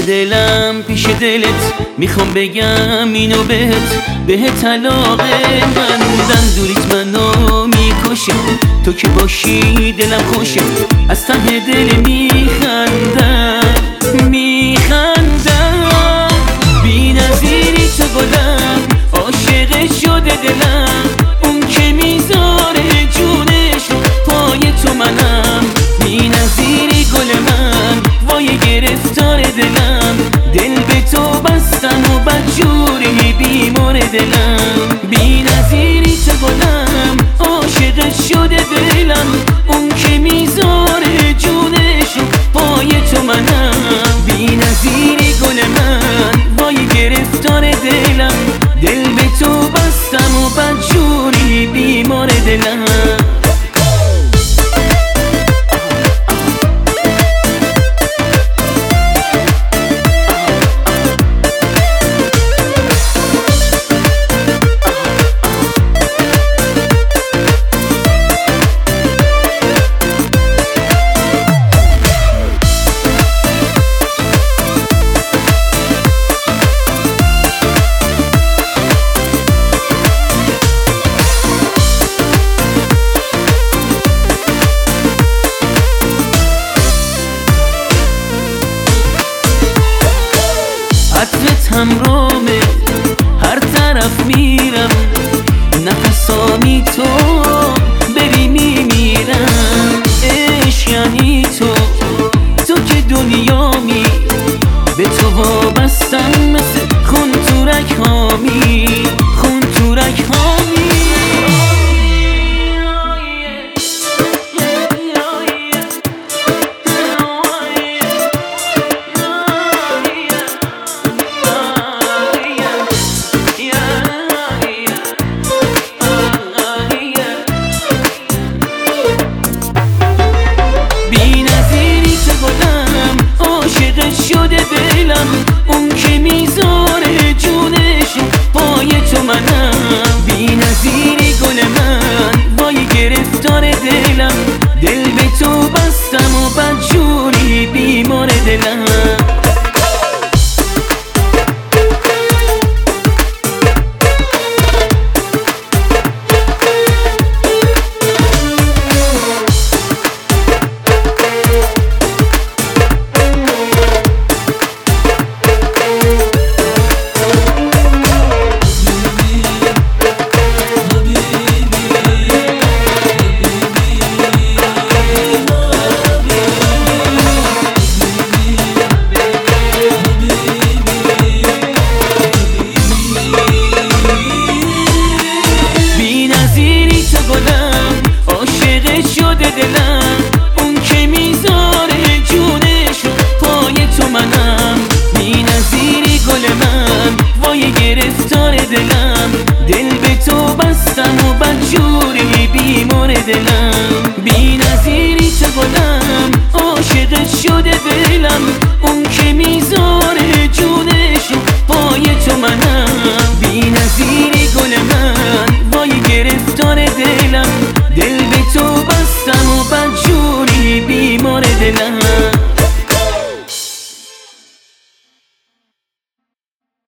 دلم پیش دلت میخوام بگم اینو بهت طلاقه من دوریت منو میکشه تو که باشی دلم خوشه از ته دل میخندم بی نظیری تو گلم عاشق شده دلم اون که میذاره جونشو پای تو منم بی نظیری گل من وای گرفتار دلم دل به تو بستم و بدجوری بیمار دلم بی نظیری تو گلم عاشق شده دلم اون که میذاره جونشو پای تو منم بی نظیری گل من وای گرفتار دلم دل به تو بستم و بدجوری بیمار دلم عطرت همرامه هر طرف میرم نفسامی تو بری میمیرم عشق یعنی تو که دنیامی به تو وابستم مثل خون تو رگ‌هامی خون تو رگ‌هامی شده دلم اون که میذاره جونش پای تو منم بی نظیری گل من وای گرفتار دلم دل به تو بستم و بدجوری بیمار دلم شده دلم اون که میذاره جونشو پای تو منم بی نظیری گل من وای گرفتار دلم دل به تو بستم و بدجوری بیمار دلم بی نظیری تو گلم عاشق شده دلم اون که میذاره جونشو پای تو منم